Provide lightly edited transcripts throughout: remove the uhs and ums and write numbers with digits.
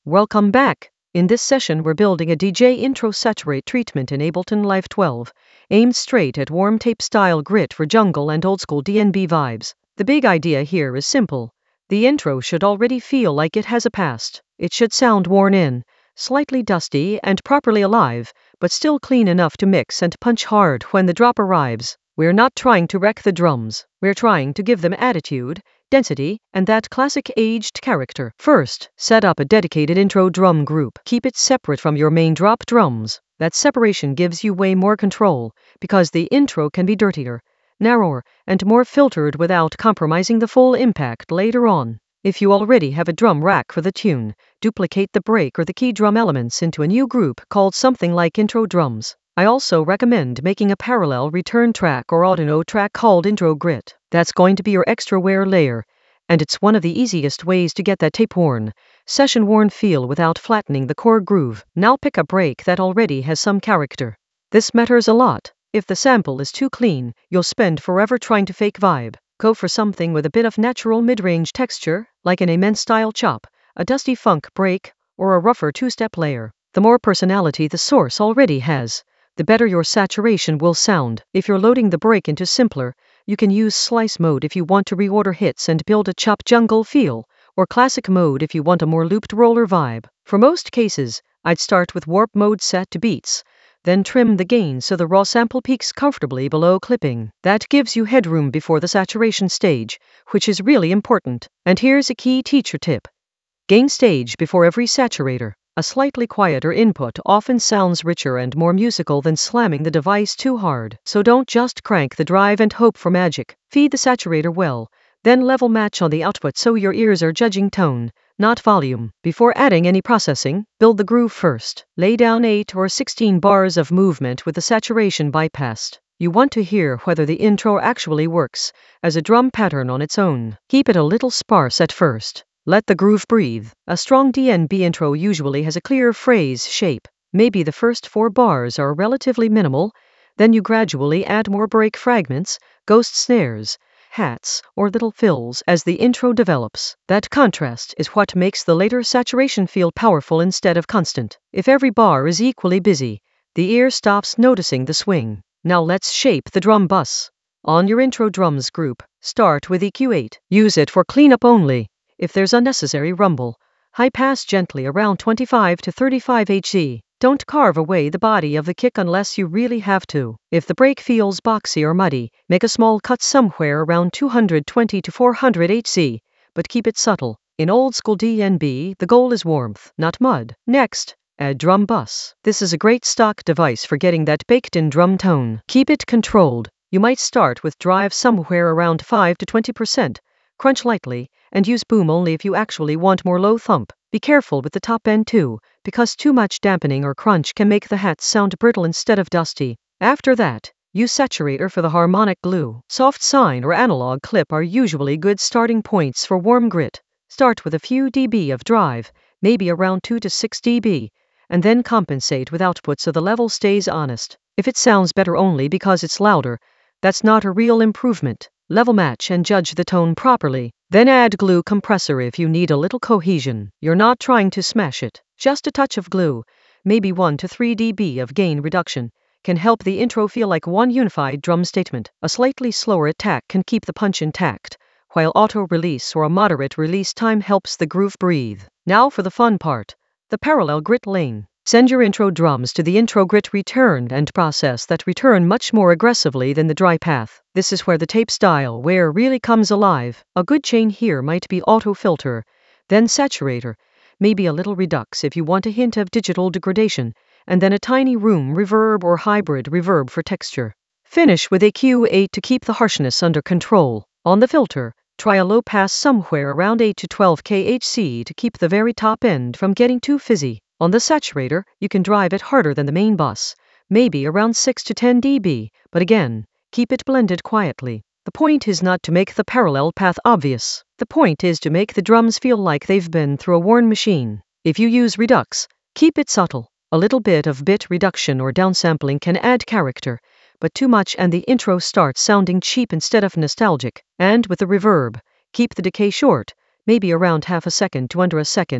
Welcome back. In this session, we're building a DJ intro saturate treatment in Ableton Live 12, aimed straight at warm tape style grit for jungle and old school DnB vibes. The big idea here is simple. The intro should already feel like it has a past. It should sound worn in, slightly dusty, and properly alive, but still clean enough to mix and punch hard when the drop arrives. We're not trying to wreck the drums. We're trying to give them attitude, density, and that classic aged character. First, set up a dedicated intro drum group. Keep it separate from your main drop drums. That separation gives you way more control, because the intro can be dirtier, narrower, and more filtered without compromising the full impact later on. If you already have a drum rack for the tune, duplicate the break or the key drum elements into a new group called something like intro drums. I also recommend making a parallel return track or audio track called intro grit. That's going to be your extra wear layer, and it's one of the easiest ways to get that tape-worn, session-worn feel without flattening the core groove. Now pick a break that already has some character. This matters a lot. If the sample is too clean, you'll spend forever trying to fake vibe. Go for something with a bit of natural mid-range texture, like an amen-style chop, a dusty funk break, or a rougher two-step layer. The more personality the source already has, the better your saturation will sound. If you're loading the break into simpler, you can use slice mode if you want to reorder hits and build a chop jungle feel, or classic mode if you want a more looped roller vibe. For most cases, I'd start with warp mode set to beats, then trim the gain so the raw sample peaks comfortably below clipping. That gives you headroom before the saturation stage, which is really important. And here's a key teacher tip. Gain stage before every saturator. A slightly quieter input often sounds richer and more musical than slamming the device too hard. So don't just crank the drive and hope for magic. Feed the saturator well, then level match on the output so your ears are judging tone, not volume. Before adding any processing, build the groove first. Lay down 8 or 16 bars of movement with the saturation bypassed. You want to hear whether the intro actually works as a drum pattern on its own. Keep it a little sparse at first. Let the groove breathe. A strong DnB intro usually has a clear phrase shape. Maybe the first 4 bars are relatively minimal, then you gradually add more break fragments, ghost snares, hats, or little fills as the intro develops. That contrast is what makes the later saturation feel powerful instead of constant. If every bar is equally busy, the ear stops noticing the swing. Now let's shape the drum bus. On your intro drums group, start with EQ8. Use it for cleanup only. If there's unnecessary rumble, high pass gently around 25 to 35 Hz. Don't carve away the body of the kick unless you really have to. If the break feels boxy or muddy, make a small cut somewhere around 220 to 400 Hz, but keep it subtle. In old school DnB, the goal is warmth, not mud. Next, add drum bus. This is a great stock device for getting that baked-in drum tone. Keep it controlled. You might start with drive somewhere around 5 to 20%. Crunch lightly, and use boom only if you actually want more low thump. Be careful with the top end too, because too much dampening or crunch can make the hats sound brittle instead of dusty. After that, use saturator for the harmonic glue. Soft sine or analog clip are usually good starting points for warm grit. Start with a few dB of drive, maybe around 2 to 6 dB, and then compensate with output so the level stays honest. If it sounds better only because it's louder, that's not a real improvement. Level match and judge the tone properly. Then add glue compressor if you need a little cohesion. You're not trying to smash it. Just a touch of glue, maybe 1 to 3 dB of gain reduction, can help the intro feel like one unified drum statement. A slightly slower attack can keep the punch intact, while auto release or a moderate release time helps the groove breathe. Now for the fun part, the parallel grit lane. Send your intro drums to the intro grit return and process that return much more aggressively than the dry path. This is where the tape style wear really comes alive. A good chain here might be auto filter, then saturator, maybe a little redux if you want a hint of digital degradation, and then a tiny room reverb or hybrid reverb for texture. Finish with EQ8 to keep the harshness under control. On the filter, try a low pass somewhere around 8 to 12 kHz to keep the very top end from getting too fizzy. On the saturator, you can drive it harder than the main bus, maybe around 6 to 10 dB, but again, keep it blended quietly. The point is not to make the parallel path obvious. The point is to make the drums feel like they've been through a worn machine. If you use redux, keep it subtle. A little bit of bit reduction or downsampling can add character, but too much and the intro starts sounding cheap instead of nostalgic. And with the reverb, keep the decay short, maybe around half a second to under a second.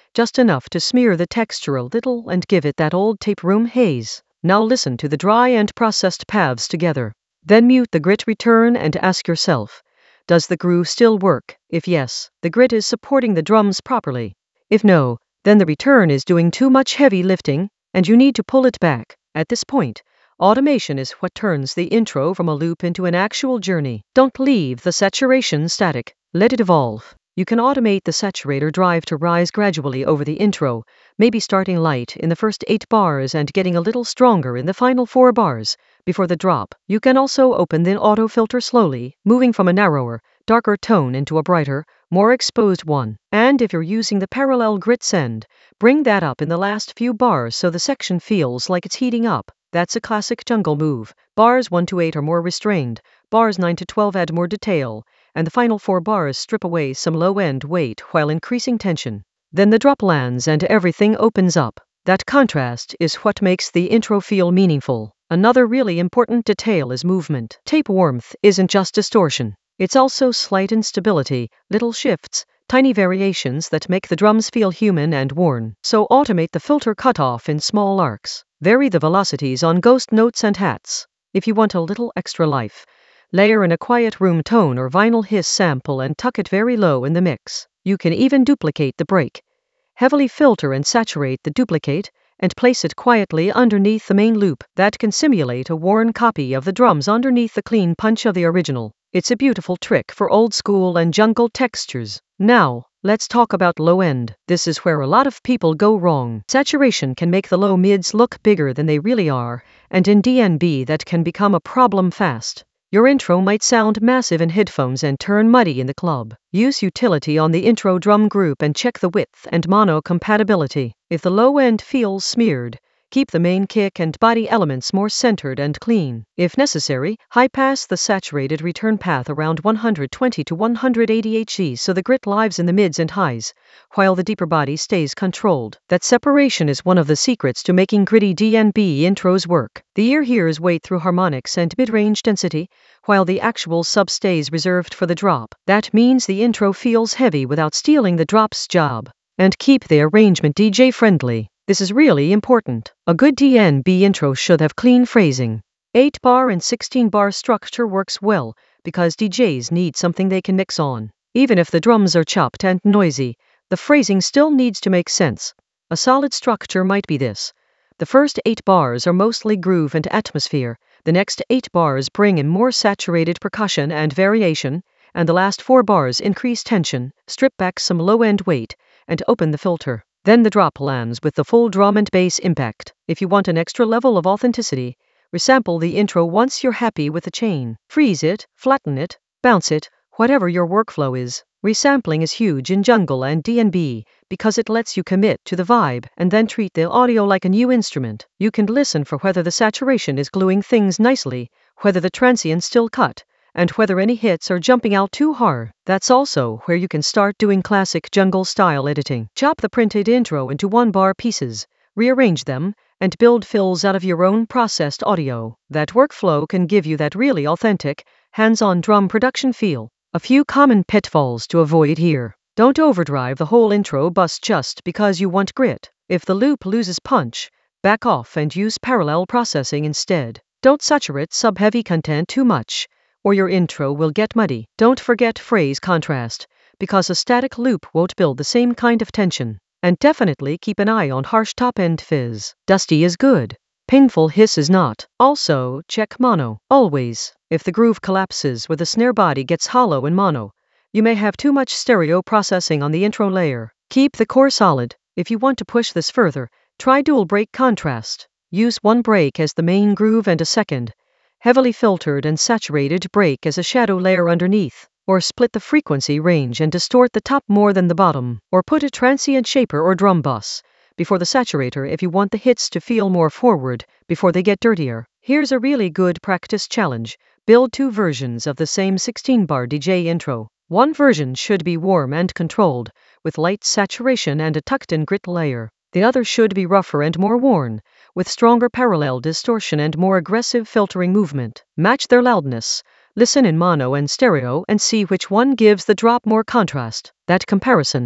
just enough to smear the texture a little and give it that old tape room haze. Now listen to the dry and processed paths together. Then mute the grit return and ask yourself, does the groove still work? If yes, the grit is supporting the drums properly. If no, then the return is doing too much heavy lifting, and you need to pull it back. At this point, automation is what turns the intro from a loop into an actual journey. Don't leave the saturation static. Let it evolve. You can automate the saturator drive to rise gradually over the intro, maybe starting light in the first 8 bars and getting a little stronger in the final 4 bars before the drop. You can also open the auto filter slowly, moving from a narrower, darker tone into a brighter, more exposed one. And if you're using the parallel grit send, bring that up in the last few bars so the section feels like it's heating up. That's a classic jungle move. Bars 1 to 8 are more restrained, bars 9 to 12 add more detail, and the final 4 bars strip away some low-end weight while increasing tension. Then the drop lands and everything opens up. That contrast is what makes the intro feel meaningful. Another really important detail is movement. Tape warmth isn't just distortion. It's also slight instability, little shifts, tiny variations that make the drums feel human and worn. So automate the filter cutoff in small arcs. Vary the velocities on ghost notes and hats. If you want a little extra life, layer in a quiet room tone or vinyl hiss sample and tuck it very low in the mix. You can even duplicate the break. Heavily filter and saturate the duplicate, and place it quietly underneath the main loop. That can simulate a worn copy of the drums underneath the clean punch of the original. It's a beautiful trick for old school and jungle textures. Now, let's talk about low end. This is where a lot of people go wrong. Saturation can make the low mids look bigger than they really are, and in DnB that can become a problem fast. Your intro might sound massive in headphones and turn muddy in the club. Use utility on the intro drum group and check the width and mono compatibility. If the low end feels smeared, keep the main kick and body elements more centered and clean. If necessary, high-pass the saturated return path around 120 to 180 Hz so the grit lives in the mids and highs, while the deeper body stays controlled. That separation is one of the secrets to making gritty DnB intros work. The ear hears weight through harmonics and mid-range density, while the actual sub stays reserved for the drop. That means the intro feels heavy without stealing the drop's job. And keep the arrangement DJ-friendly. This is really important. A good DnB intro should have clean phrasing. 8-bar and 16-bar structure works well because DJs need something they can mix on. Even if the drums are chopped and noisy, the phrasing still needs to make sense. A solid structure might be this. The first 8 bars are mostly groove and atmosphere, the next 8 bars bring in more saturated percussion and variation, and the last 4 bars increase tension, strip back some low-end weight, and open the filter. Then the drop lands with the full drum and bass impact. If you want an extra level of authenticity, resample the intro once you're happy with the chain. Freeze it, flatten it, bounce it, whatever your workflow is. Resampling is huge in jungle and DnB because it lets you commit to the vibe and then treat the audio like a new instrument. You can listen for whether the saturation is gluing things nicely, whether the transients still cut, and whether any hits are jumping out too hard. That's also where you can start doing classic jungle-style editing. Chop the printed intro into 1-bar pieces, rearrange them, and build fills out of your own processed audio. That workflow can give you that really authentic, hands-on drum production feel. A few common pitfalls to avoid here. Don't overdrive the whole intro bus just because you want grit. If the loop loses punch, back off and use parallel processing instead. Don't saturate sub-heavy content too much, or your intro will get muddy. Don't forget phrase contrast, because a static loop won't build the same kind of tension. And definitely keep an eye on harsh top-end fizz. Dusty is good. Painful hiss is not. Also, check mono. Always. If the groove collapses or the snare body gets hollow in mono, you may have too much stereo processing on the intro layer. Keep the core solid. If you want to push this further, try dual break contrast. Use 1 break as the main groove and a second, heavily filtered and saturated break as a shadow layer underneath, or split the frequency range and distort the top more than the bottom, or put a transient shaper or drum bus before the saturator if you want the hits to feel more forward before they get dirtier. Here's a really good practice challenge. Build 2 versions of the same 16-bar DJ intro. One version should be warm and controlled, with light saturation and a tucked-in grit layer. The other should be rougher and more worn, with stronger parallel distortion and more aggressive filtering movement. Match their loudness. Listen in mono and stereo and see which one gives the drop more contrast. That comparison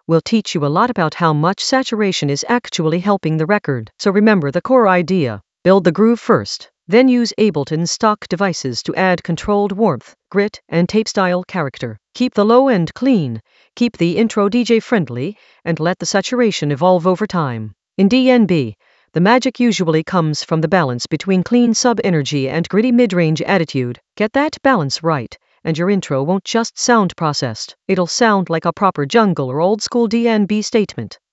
will teach you a lot about how much saturation is actually helping the record. So remember the core idea. Build the groove first, then use Ableton's stock devices to add controlled warmth, grit, and tape-style character. Keep the low end clean, keep the intro DJ friendly, and let the saturation evolve over time. In DnB, the magic usually comes from the balance between clean sub-energy and gritty mid-range attitude. Get that balance right, and your intro won't just sound processed. It'll sound like a proper jungle or old-school DnB statement.